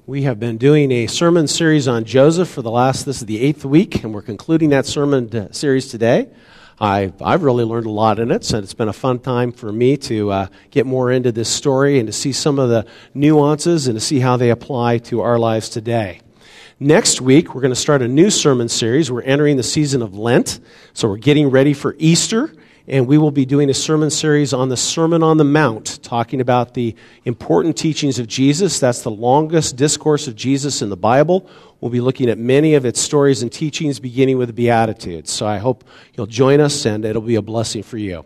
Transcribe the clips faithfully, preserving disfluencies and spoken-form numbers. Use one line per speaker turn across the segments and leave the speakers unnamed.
We have been doing a sermon series on Joseph for the last, this is the eighth week, and we're concluding that sermon series today. I, I've really learned a lot in it, so it's been a fun time for me to uh, get more into this story and to see some of the nuances and to see how they apply to our lives today. Next week, we're going to start a new sermon series. We're entering the season of Lent, so we're getting ready for Easter. And we will be doing a sermon series on the Sermon on the Mount, talking about the important teachings of Jesus. That's the longest discourse of Jesus in the Bible. We'll be looking at many of its stories and teachings, beginning with the Beatitudes. So I hope you'll join us, and it'll be a blessing for you.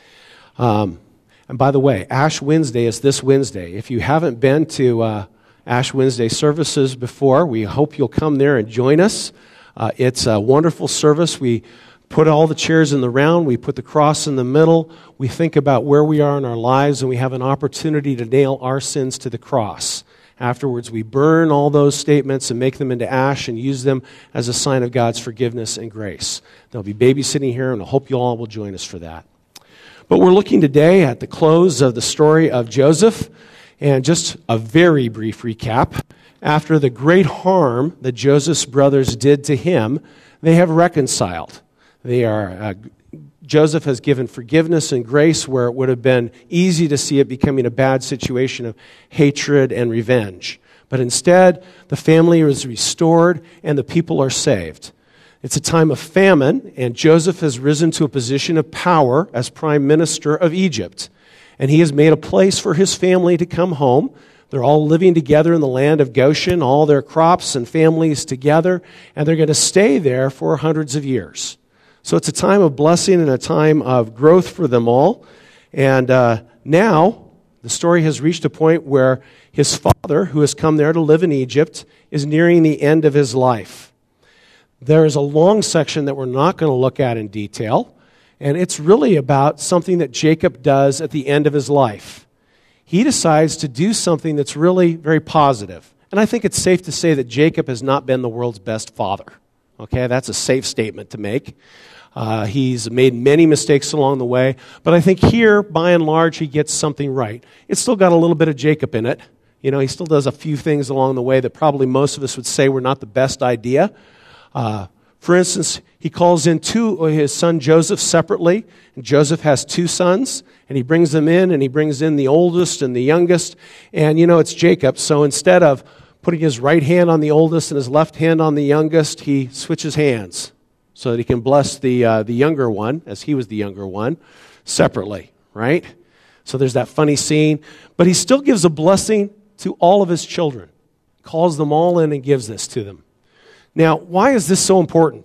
Um, and by the way, Ash Wednesday is this Wednesday. If you haven't been to uh, Ash Wednesday services before, we hope you'll come there and join us. Uh, it's a wonderful service. We put all the chairs in the round, we put the cross in the middle, we think about where we are in our lives, and we have an opportunity to nail our sins to the cross. Afterwards, we burn all those statements and make them into ash and use them as a sign of God's forgiveness and grace. There'll be babysitting here, and I hope you all will join us for that. But we're looking today at the close of the story of Joseph, and just a very brief recap. After the great harm that Joseph's brothers did to him, they have reconciled. They are, uh, Joseph has given forgiveness and grace where it would have been easy to see it becoming a bad situation of hatred and revenge. But instead, the family is restored and the people are saved. It's a time of famine, and Joseph has risen to a position of power as prime minister of Egypt. And he has made a place for his family to come home. They're all living together in the land of Goshen, all their crops and families together, and they're going to stay there for hundreds of years. So it's a time of blessing and a time of growth for them all. And uh, now the story has reached a point where his father, who has come there to live in Egypt, is nearing the end of his life. There is a long section that we're not going to look at in detail, and it's really about something that Jacob does at the end of his life. He decides to do something that's really very positive. And I think it's safe to say that Jacob has not been the world's best father. Okay, that's a safe statement to make. Uh, he's made many mistakes along the way, but I think here, by and large, he gets something right. It's still got a little bit of Jacob in it. You know, he still does a few things along the way that probably most of us would say were not the best idea. Uh, for instance, he calls in two his son Joseph separately, and Joseph has two sons, and he brings them in, and he brings in the oldest and the youngest, and you know, it's Jacob, so instead of putting his right hand on the oldest and his left hand on the youngest, he switches hands so that he can bless the uh, the younger one, as he was the younger one, separately, right? So there's that funny scene. But he still gives a blessing to all of his children, calls them all in and gives this to them. Now, why is this so important?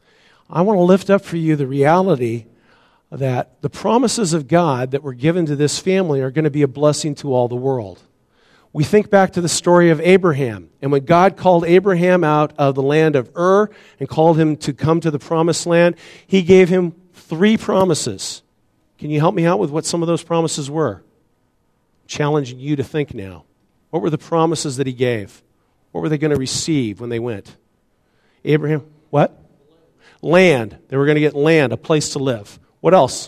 I want to lift up for you the reality that the promises of God that were given to this family are going to be a blessing to all the world. We think back to the story of Abraham, and when God called Abraham out of the land of Ur and called him to come to the promised land, he gave him three promises. Can you help me out with what some of those promises were? I'm challenging you to think now. What were the promises that he gave? What were they going to receive when they went? Abraham, what? Land. They were going to get land, a place to live. What else?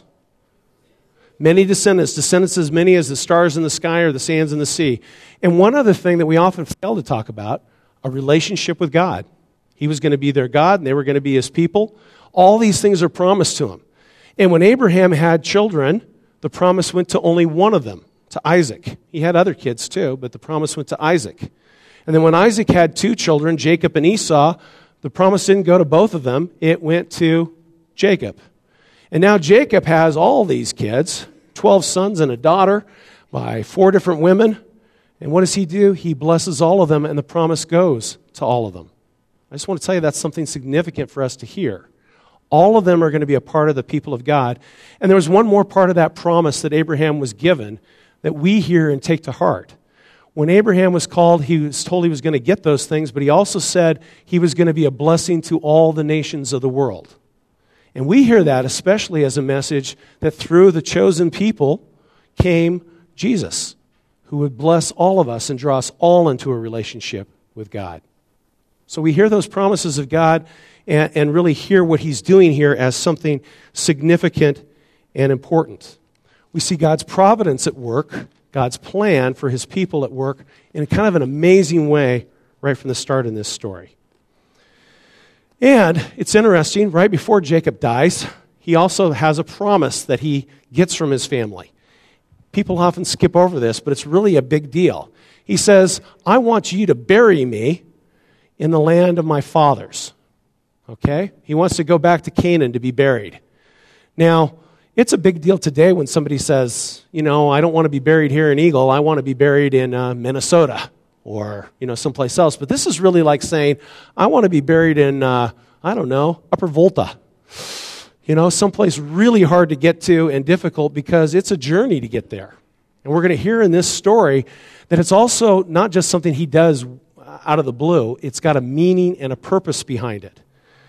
Many descendants, descendants as many as the stars in the sky or the sands in the sea. And one other thing that we often fail to talk about, a relationship with God. He was going to be their God, and they were going to be his people. All these things are promised to him. And when Abraham had children, the promise went to only one of them, to Isaac. He had other kids too, but the promise went to Isaac. And then when Isaac had two children, Jacob and Esau, the promise didn't go to both of them. It went to Jacob. And now Jacob has all these kids, twelve sons and a daughter by four different women. And what does he do? He blesses all of them, and the promise goes to all of them. I just want to tell you that's something significant for us to hear. All of them are going to be a part of the people of God. And there was one more part of that promise that Abraham was given that we hear and take to heart. When Abraham was called, he was told he was going to get those things, but he also said he was going to be a blessing to all the nations of the world. And we hear that especially as a message that through the chosen people came Jesus, who would bless all of us and draw us all into a relationship with God. So we hear those promises of God and, and really hear what he's doing here as something significant and important. We see God's providence at work, God's plan for his people at work in kind of an amazing way right from the start in this story. And it's interesting, right before Jacob dies, he also has a promise that he gets from his family. People often skip over this, but it's really a big deal. He says, I want you to bury me in the land of my fathers. Okay? He wants to go back to Canaan to be buried. Now, it's a big deal today when somebody says, you know, I don't want to be buried here in Eagle, I want to be buried in uh, Minnesota or, you know, someplace else. But this is really like saying, I want to be buried in, uh, I don't know, Upper Volta. You know, someplace really hard to get to and difficult because it's a journey to get there. And we're going to hear in this story that it's also not just something he does out of the blue. It's got a meaning and a purpose behind it.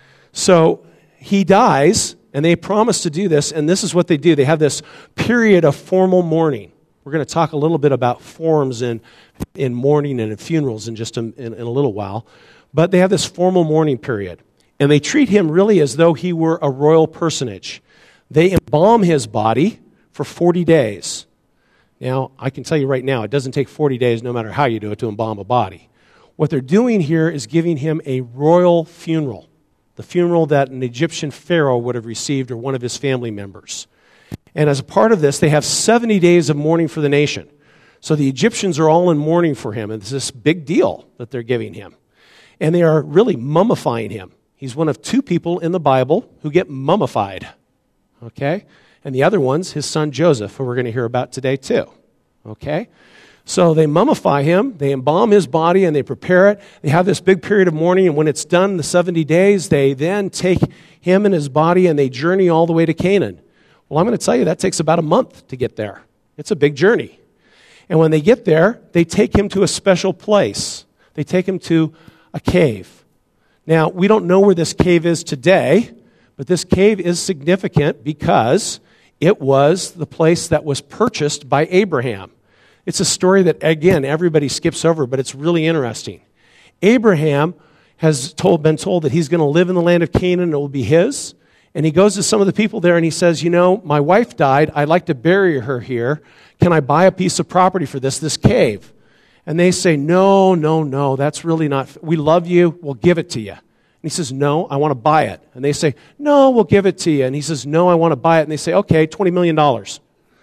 So he dies, and they promise to do this, and this is what they do. They have this period of formal mourning. We're going to talk a little bit about forms in, in mourning and in funerals in just a, in, in a little while. But they have this formal mourning period. And they treat him really as though he were a royal personage. They embalm his body for forty days. Now, I can tell you right now, it doesn't take forty days, no matter how you do it, to embalm a body. What they're doing here is giving him a royal funeral, the funeral that an Egyptian pharaoh would have received or one of his family members. And as a part of this, they have seventy days of mourning for the nation. So the Egyptians are all in mourning for him, and it's this big deal that they're giving him. And they are really mummifying him. He's one of two people in the Bible who get mummified, okay? And the other one's his son Joseph, who we're going to hear about today too, okay? So they mummify him, they embalm his body, and they prepare it. They have this big period of mourning, and when it's done, the seventy days, they then take him and his body, and they journey all the way to Canaan. Well, I'm going to tell you, that takes about a month to get there. It's a big journey. And when they get there, they take him to a special place. They take him to a cave. Now, we don't know where this cave is today, but this cave is significant because it was the place that was purchased by Abraham. It's a story that, again, everybody skips over, but it's really interesting. Abraham has told, been told that he's going to live in the land of Canaan and it will be his. And he goes to some of the people there and he says, you know, my wife died. I'd like to bury her here. Can I buy a piece of property for this, this cave? And they say, no, no, no, that's really not, we love you, we'll give it to you. And he says, no, I want to buy it. And they say, no, we'll give it to you. And he says, no, I want to buy it. And they say, okay, twenty million dollars.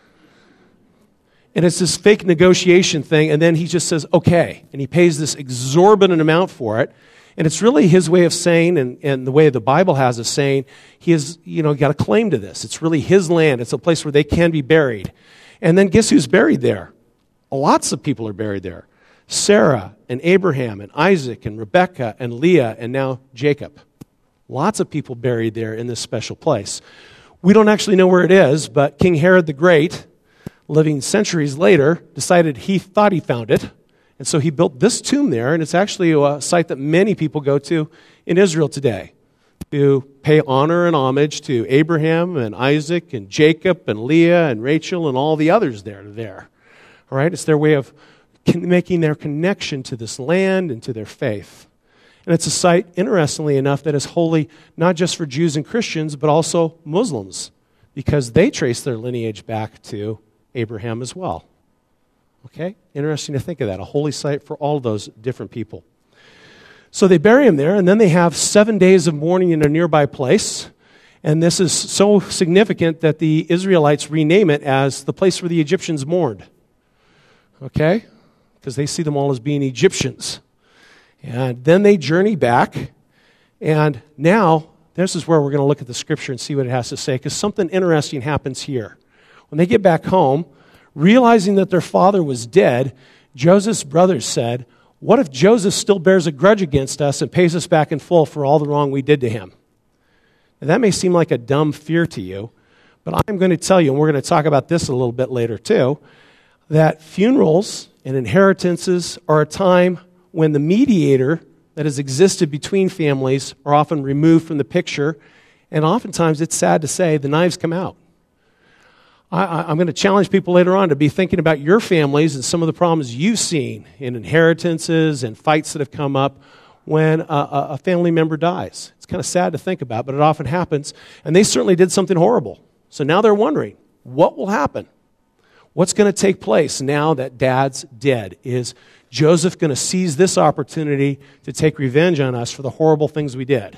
And it's this fake negotiation thing, and then he just says, okay. And he pays this exorbitant amount for it. And it's really his way of saying, and, and the way the Bible has of saying, he has, you know, got a claim to this. It's really his land. It's a place where they can be buried. And then guess who's buried there? Lots of people are buried there. Sarah and Abraham and Isaac and Rebekah and Leah and now Jacob. Lots of people buried there in this special place. We don't actually know where it is, but King Herod the Great, living centuries later, decided he thought he found it. And so he built this tomb there, and it's actually a site that many people go to in Israel today to pay honor and homage to Abraham and Isaac and Jacob and Leah and Rachel and all the others there. there. All right? It's their way of making their connection to this land and to their faith. And it's a site, interestingly enough, that is holy not just for Jews and Christians, but also Muslims, because they trace their lineage back to Abraham as well. Okay? Interesting to think of that, a holy site for all those different people. So they bury him there, and then they have seven days of mourning in a nearby place. And this is so significant that the Israelites rename it as the place where the Egyptians mourned. Okay? Because they see them all as being Egyptians. And then they journey back, and now this is where we're going to look at the scripture and see what it has to say, because something interesting happens here. When they get back home, realizing that their father was dead, Joseph's brothers said, what if Joseph still bears a grudge against us and pays us back in full for all the wrong we did to him? Now, that may seem like a dumb fear to you, but I'm going to tell you, and we're going to talk about this a little bit later too, that funerals and inheritances are a time when the mediator that has existed between families are often removed from the picture, and oftentimes, it's sad to say, the knives come out. I, I'm going to challenge people later on to be thinking about your families and some of the problems you've seen in inheritances and fights that have come up when a, a family member dies. It's kind of sad to think about, but it often happens, and they certainly did something horrible. So now they're wondering, what will happen? What's going to take place now that dad's dead? Is Joseph going to seize this opportunity to take revenge on us for the horrible things we did?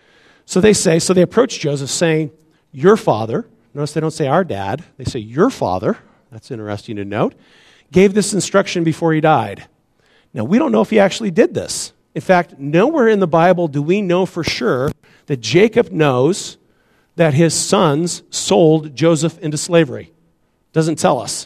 So they say, so they approach Joseph saying, your father, notice they don't say our dad, they say your father, that's interesting to note, gave this instruction before he died. Now, we don't know if he actually did this. In fact, nowhere in the Bible do we know for sure that Jacob knows that his sons sold Joseph into slavery. Doesn't tell us.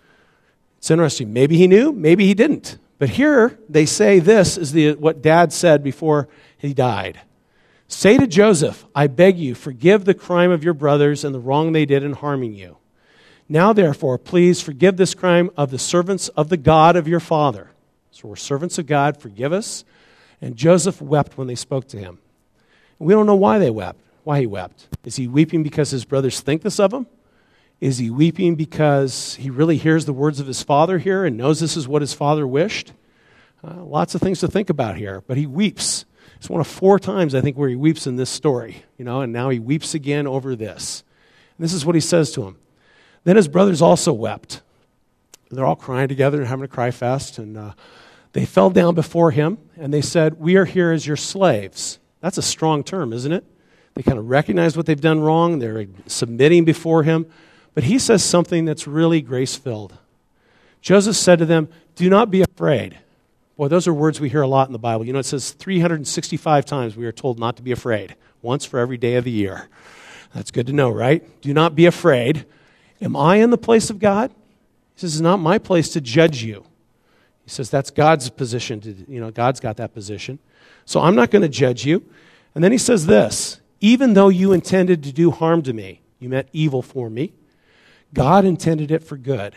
It's interesting. Maybe he knew, maybe he didn't. But here they say this is the what Dad said before he died. Say to Joseph, I beg you, forgive the crime of your brothers and the wrong they did in harming you. Now, therefore, please forgive this crime of the servants of the God of your father. So we're servants of God, forgive us. And Joseph wept when they spoke to him. And we don't know why they wept, why he wept. Is he weeping because his brothers think this of him? Is he weeping because he really hears the words of his father here and knows this is what his father wished? Uh, lots of things to think about here, but he weeps. It's one of four times, I think, where he weeps in this story, you know, and now he weeps again over this. And this is what he says to him. Then his brothers also wept. They're all crying together and having a cry fest, and uh, they fell down before him, and they said, we are here as your slaves. That's a strong term, isn't it? They kind of recognize what they've done wrong. They're submitting before him. But he says something that's really grace-filled. Joseph said to them, do not be afraid. Boy, those are words we hear a lot in the Bible. You know, it says three hundred sixty-five times we are told not to be afraid, once for every day of the year. That's good to know, right? Do not be afraid. Am I in the place of God? He says, it's not my place to judge you. He says, that's God's position. To, you know, God's got that position. So I'm not going to judge you. And then he says this, even though you intended to do harm to me, you meant evil for me, God intended it for good.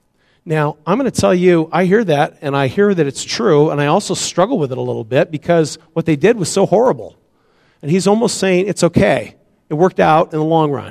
Now, I'm going to tell you, I hear that, and I hear that it's true, and I also struggle with it a little bit because what they did was so horrible. And he's almost saying, it's okay. It worked out in the long run.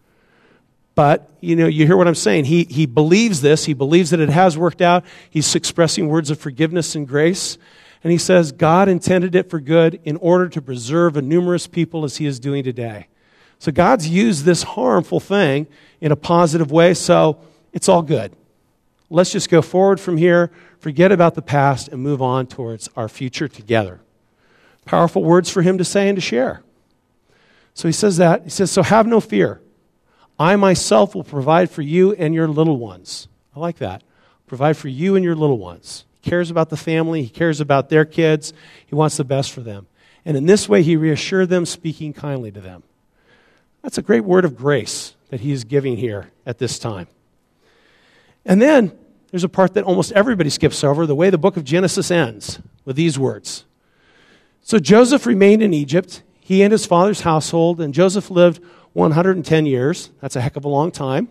But, you know, you hear what I'm saying. He, he believes this. He believes that it has worked out. He's expressing words of forgiveness and grace. And he says, God intended it for good in order to preserve a numerous people as he is doing today. So God's used this harmful thing in a positive way, so it's all good. Let's just go forward from here, forget about the past, and move on towards our future together. Powerful words for him to say and to share. So he says that. He says, so have no fear. I myself will provide for you and your little ones. I like that. Provide for you and your little ones. He cares about the family. He cares about their kids. He wants the best for them. And in this way, he reassured them, speaking kindly to them. That's a great word of grace that he is giving here at this time. And then there's a part that almost everybody skips over, the way the book of Genesis ends, with these words. So Joseph remained in Egypt, he and his father's household, and Joseph lived one hundred ten years. That's a heck of a long time.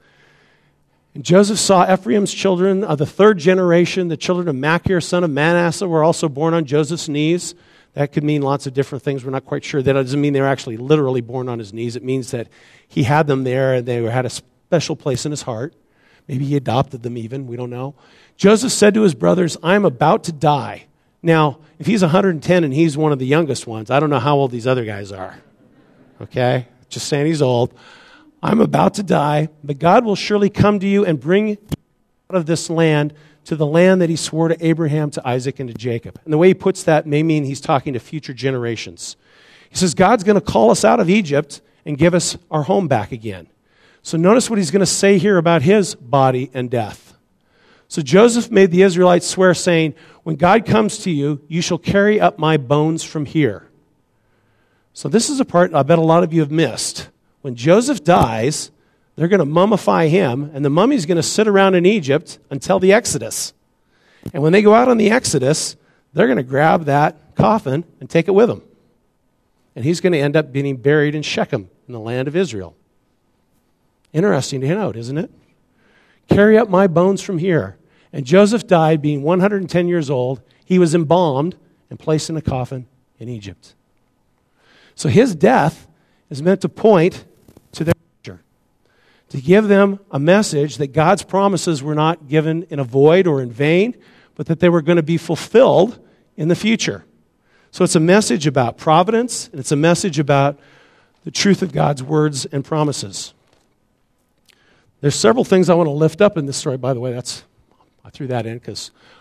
And Joseph saw Ephraim's children of the third generation, the children of Machir, son of Manasseh, were also born on Joseph's knees. That could mean lots of different things. We're not quite sure. That doesn't mean they were actually literally born on his knees. It means that he had them there and they had a special place in his heart. Maybe he adopted them even. We don't know. Joseph said to his brothers, I am about to die. Now, if he's one hundred ten and he's one of the youngest ones, I don't know how old these other guys are. Okay? Just saying he's old. I'm about to die, but God will surely come to you and bring you out of this land to the land that he swore to Abraham, to Isaac, and to Jacob. And the way he puts that may mean he's talking to future generations. He says, God's going to call us out of Egypt and give us our home back again. So notice what he's going to say here about his body and death. So Joseph made the Israelites swear, saying, when God comes to you, you shall carry up my bones from here. So this is a part I bet a lot of you have missed. When Joseph dies, they're going to mummify him, and the mummy's going to sit around in Egypt until the Exodus. And when they go out on the Exodus, they're going to grab that coffin and take it with them. And he's going to end up being buried in Shechem in the land of Israel. Interesting to note, isn't it? Carry up my bones from here. And Joseph died being one hundred ten years old. He was embalmed and placed in a coffin in Egypt. So his death is meant to point to their future, to give them a message that God's promises were not given in a void or in vain, but that they were going to be fulfilled in the future. So it's a message about providence, and it's a message about the truth of God's words and promises. There's several things I want to lift up in this story. By the way, that's I threw that in because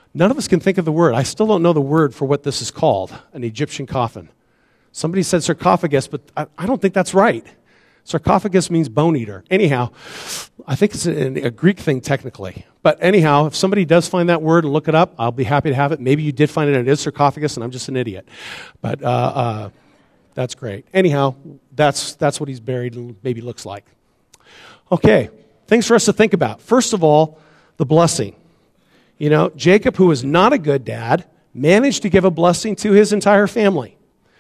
None of us can think of the word. I still don't know the word for what this is called, an Egyptian coffin. Somebody said sarcophagus, but I, I don't think that's right. Sarcophagus means bone eater. Anyhow, I think it's a, a Greek thing technically. But anyhow, if somebody does find that word and look it up, I'll be happy to have it. Maybe you did find it and it is sarcophagus and I'm just an idiot. But uh, uh, that's great. Anyhow, that's, that's what he's buried and maybe looks like. Okay, things for us to think about. First of all, the blessing. You know, Jacob, who was not a good dad, managed to give a blessing to his entire family.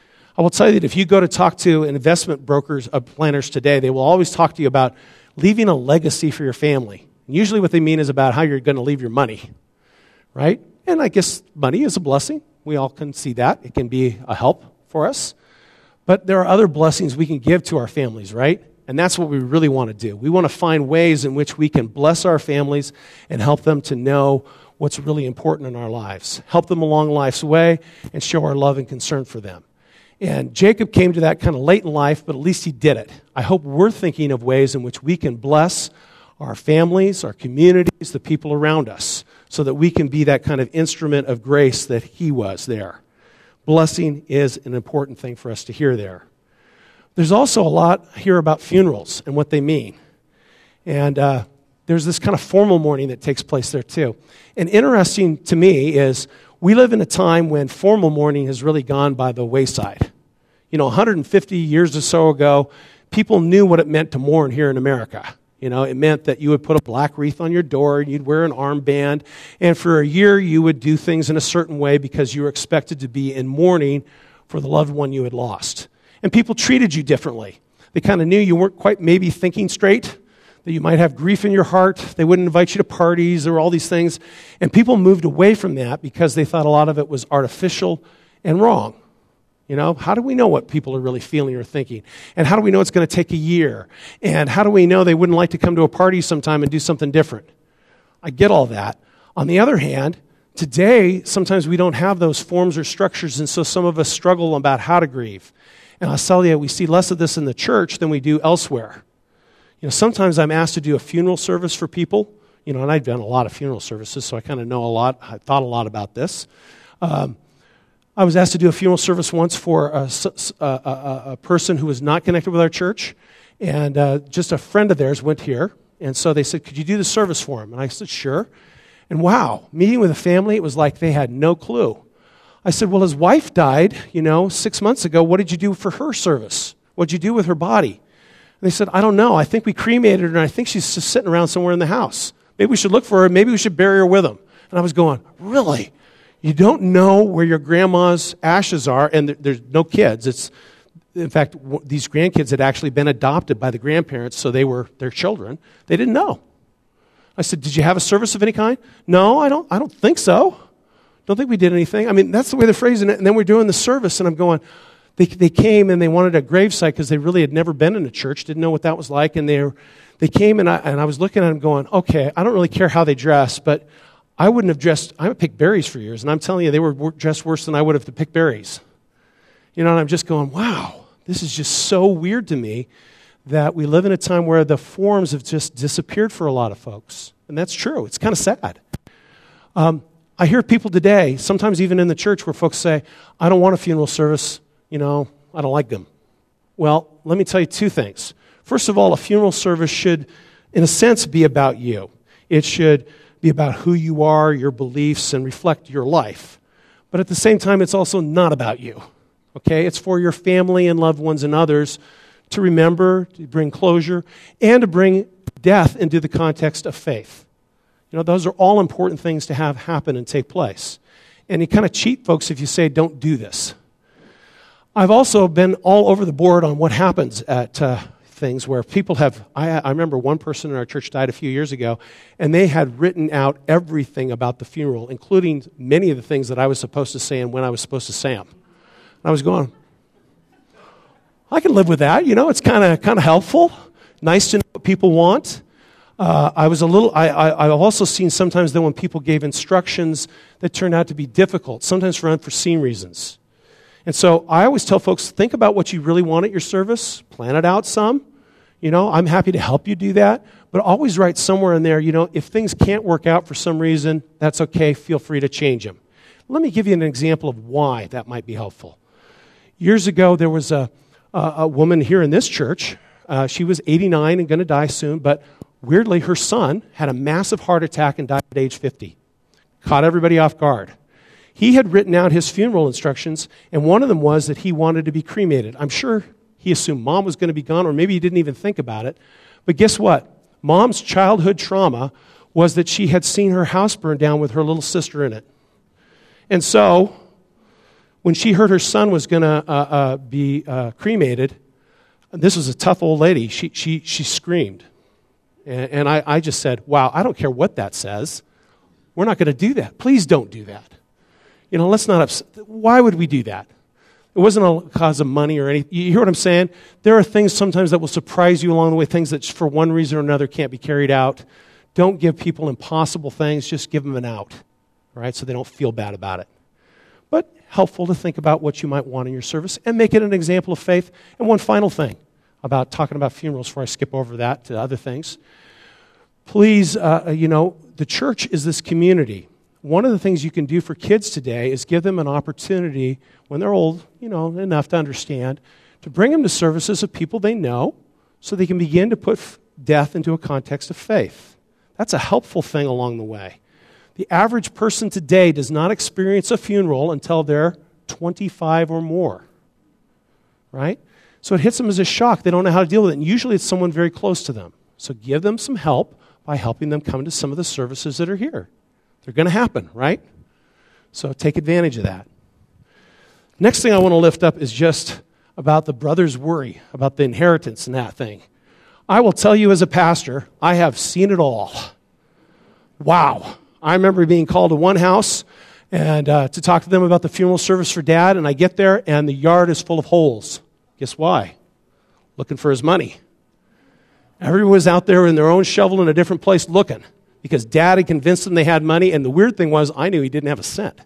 I will tell you that if you go to talk to investment brokers, uh, planners today, they will always talk to you about leaving a legacy for your family. And usually what they mean is about how you're going to leave your money, right? And I guess money is a blessing. We all can see that. It can be a help for us. But there are other blessings we can give to our families, right? And that's what we really want to do. We want to find ways in which we can bless our families and help them to know what's really important in our lives. Help them along life's way and show our love and concern for them. And Jacob came to that kind of late in life, but at least he did it. I hope we're thinking of ways in which we can bless our families, our communities, the people around us, so that we can be that kind of instrument of grace that he was there. Blessing is an important thing for us to hear there. There's also a lot here about funerals and what they mean. And uh, there's this kind of formal mourning that takes place there too. And interesting to me is we live in a time when formal mourning has really gone by the wayside. You know, one hundred fifty years or so ago, people knew what it meant to mourn here in America. You know, it meant that you would put a black wreath on your door, and you'd wear an armband, and for a year you would do things in a certain way because you were expected to be in mourning for the loved one you had lost. And people treated you differently. They kind of knew you weren't quite maybe thinking straight, that you might have grief in your heart. They wouldn't invite you to parties. There were all these things. And people moved away from that because they thought a lot of it was artificial and wrong. You know, how do we know what people are really feeling or thinking? And how do we know it's going to take a year? And how do we know they wouldn't like to come to a party sometime and do something different? I get all that. On the other hand, today, sometimes we don't have those forms or structures, and so some of us struggle about how to grieve. And I'll tell you, we see less of this in the church than we do elsewhere. You know, sometimes I'm asked to do a funeral service for people, you know, and I've done a lot of funeral services, so I kind of know a lot. I thought a lot about this. Um, I was asked to do a funeral service once for a, a, a, a person who was not connected with our church, and uh, just a friend of theirs went here, and so they said, could you do the service for him? And I said, sure. And wow, meeting with a family, it was like they had no clue. I said, well, his wife died, you know, six months ago. What did you do for her service? What did you do with her body? And they said, I don't know. I think we cremated her, and I think she's just sitting around somewhere in the house. Maybe we should look for her. Maybe we should bury her with them. And I was going, really? You don't know where your grandma's ashes are, and there's no kids. It's, in fact, these grandkids had actually been adopted by the grandparents, so they were their children. They didn't know. I said, did you have a service of any kind? No, I don't, I don't think so. Don't think we did anything. I mean, that's the way they're phrasing it. And then we're doing the service, and I'm going, they they came and they wanted a gravesite because they really had never been in a church, didn't know what that was like, and they were, they came, and I, and I was looking at them going, okay, I don't really care how they dress, but I wouldn't have dressed, I would pick berries for years, and I'm telling you, they were dressed worse than I would have to pick berries. You know, and I'm just going, wow, this is just so weird to me that we live in a time where the forms have just disappeared for a lot of folks. And that's true. It's kind of sad. Um, I hear people today, sometimes even in the church, where folks say, I don't want a funeral service, you know, I don't like them. Well, let me tell you two things. First of all, a funeral service should, in a sense, be about you. It should be about who you are, your beliefs, and reflect your life. But at the same time, it's also not about you. Okay? It's for your family and loved ones and others to remember, to bring closure, and to bring death into the context of faith. You know, those are all important things to have happen and take place. And you kind of cheat folks if you say, don't do this. I've also been all over the board on what happens at uh, things where people have, I, I remember one person in our church died a few years ago, and they had written out everything about the funeral, including many of the things that I was supposed to say and when I was supposed to say them. And I was going, I can live with that, you know, it's kind of kind of helpful, nice to know what people want. Uh, I was a little, I, I, I've also seen sometimes that when people gave instructions that turned out to be difficult, sometimes for unforeseen reasons. And so I always tell folks, think about what you really want at your service, plan it out some, You know, I'm happy to help you do that, but always write somewhere in there, you know, if things can't work out for some reason, that's okay. Feel free to change them. Let me give you an example of why that might be helpful. Years ago, there was a, a, a woman here in this church. Uh, she was eighty-nine and going to die soon, but weirdly, her son had a massive heart attack and died at age fifty. Caught everybody off guard. He had written out his funeral instructions, and one of them was that he wanted to be cremated. I'm sure he assumed mom was going to be gone, or maybe he didn't even think about it. But guess what? Mom's childhood trauma was that she had seen her house burn down with her little sister in it. And so, when she heard her son was going to uh, uh, be uh, cremated, this was a tough old lady. She she she screamed. And, and I, I just said, wow, I don't care what that says. We're not going to do that. Please don't do that. You know, let's not upset. Why would we do that? It wasn't a cause of money or anything. You hear what I'm saying? There are things sometimes that will surprise you along the way, things that for one reason or another can't be carried out. Don't give people impossible things. Just give them an out, all right, so they don't feel bad about it. But helpful to think about what you might want in your service and make it an example of faith. And one final thing about talking about funerals before I skip over that to other things. Please, uh, you know, the church is this community. One of the things you can do for kids today is give them an opportunity when they're old, you know, enough to understand, to bring them to services of people they know so they can begin to put f- death into a context of faith. That's a helpful thing along the way. The average person today does not experience a funeral until they're twenty-five or more, right? So it hits them as a shock. They don't know how to deal with it, and usually it's someone very close to them. So give them some help by helping them come to some of the services that are here. They're going to happen, right? So take advantage of that. Next thing I want to lift up is just about the brothers' worry, about the inheritance and that thing. I will tell you as a pastor, I have seen it all. Wow. I remember being called to one house and uh, to talk to them about the funeral service for Dad, and I get there and the yard is full of holes. Guess why? Looking for his money. Everyone was out there in their own shovel in a different place looking, because Dad had convinced them they had money, and the weird thing was I knew he didn't have a cent.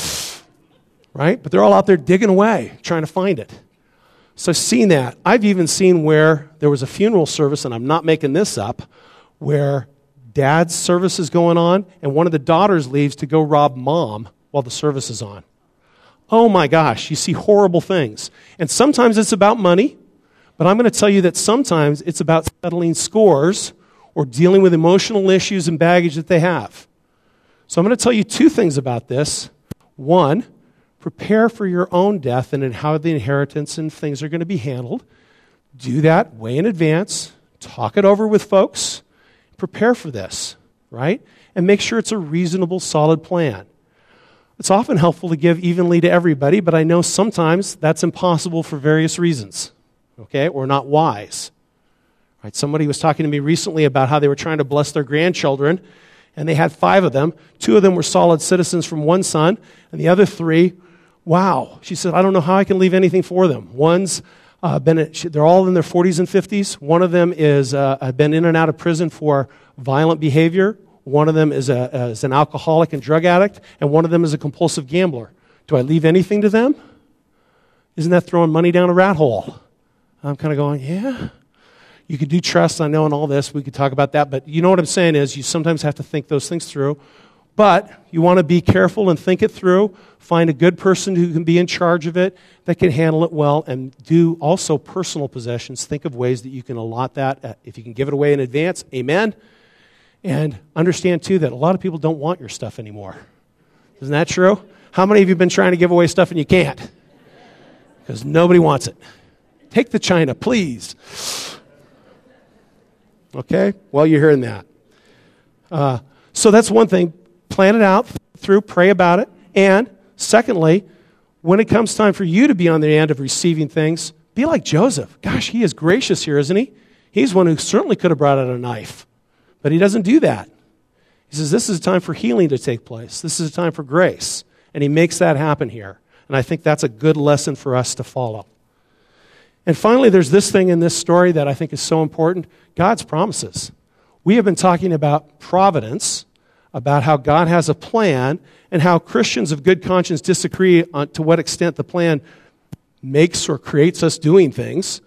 Right? But they're all out there digging away, trying to find it. So I've seen that. I've even seen where there was a funeral service, and I'm not making this up, where Dad's service is going on, and one of the daughters leaves to go rob Mom while the service is on. Oh my gosh, you see horrible things. And sometimes it's about money, but I'm going to tell you that sometimes it's about settling scores or dealing with emotional issues and baggage that they have. So I'm going to tell you two things about this. One, prepare for your own death and in how the inheritance and things are going to be handled. Do that way in advance. Talk it over with folks. Prepare for this, right? And make sure it's a reasonable, solid plan. It's often helpful to give evenly to everybody, but I know sometimes that's impossible for various reasons, okay, or not wise. Right? Somebody was talking to me recently about how they were trying to bless their grandchildren, and they had five of them. Two of them were solid citizens from one son, and the other three, wow. She said, I don't know how I can leave anything for them. One's uh, been, at, they're all in their forties and fifties. One of them is uh, been in and out of prison for violent behavior. One of them is, a, uh, is an alcoholic and drug addict, and one of them is a compulsive gambler. Do I leave anything to them? Isn't that throwing money down a rat hole? I'm kind of going, yeah. You could do trust, I know, and all this. We could talk about that. But you know what I'm saying is you sometimes have to think those things through. But you want to be careful and think it through. Find a good person who can be in charge of it, that can handle it well, and do also personal possessions. Think of ways that you can allot that. If you can give it away in advance, amen. And understand, too, that a lot of people don't want your stuff anymore. Isn't that true? How many of you have been trying to give away stuff and you can't? Because nobody wants it. Take the china, please. Okay? Well, you're hearing that. Uh, so that's one thing. Plan it out through, pray about it. And secondly, when it comes time for you to be on the end of receiving things, be like Joseph. Gosh, he is gracious here, isn't he? He's one who certainly could have brought out a knife. But he doesn't do that. He says, this is a time for healing to take place. This is a time for grace. And he makes that happen here. And I think that's a good lesson for us to follow. And finally, there's this thing in this story that I think is so important, God's promises. We have been talking about providence, about how God has a plan, and how Christians of good conscience disagree on to what extent the plan makes or creates us doing things.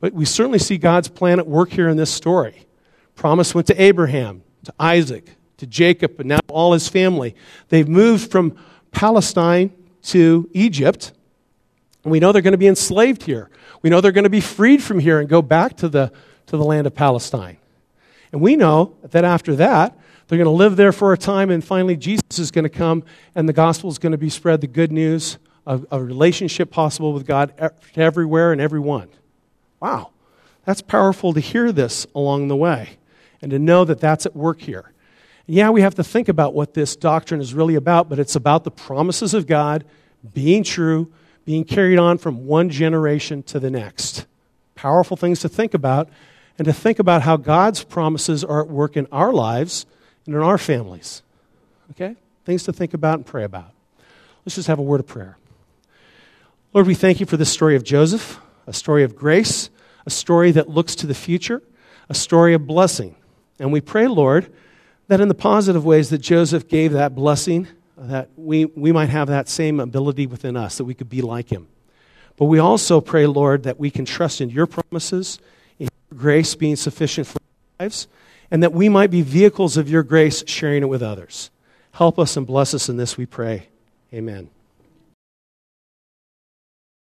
But we certainly see God's plan at work here in this story. Promise went to Abraham, to Isaac, to Jacob, and now all his family. They've moved from Palestine to Egypt, and we know they're going to be enslaved here. We know they're going to be freed from here and go back to the, to the land of Palestine. And we know that after that, they're going to live there for a time, and finally Jesus is going to come, and the gospel is going to be spread, the good news of a relationship possible with God to everywhere and everyone. Wow, that's powerful to hear this along the way and to know that that's at work here. And yeah, we have to think about what this doctrine is really about, but it's about the promises of God being true, being carried on from one generation to the next. Powerful things to think about, and to think about how God's promises are at work in our lives and in our families. Okay? Things to think about and pray about. Let's just have a word of prayer. Lord, we thank you for this story of Joseph, a story of grace, a story that looks to the future, a story of blessing. And we pray, Lord, that in the positive ways that Joseph gave that blessing, that we, we might have that same ability within us, that we could be like him. But we also pray, Lord, that we can trust in your promises, in your grace being sufficient for our lives, and that we might be vehicles of your grace sharing it with others. Help us and bless us in this, we pray. Amen.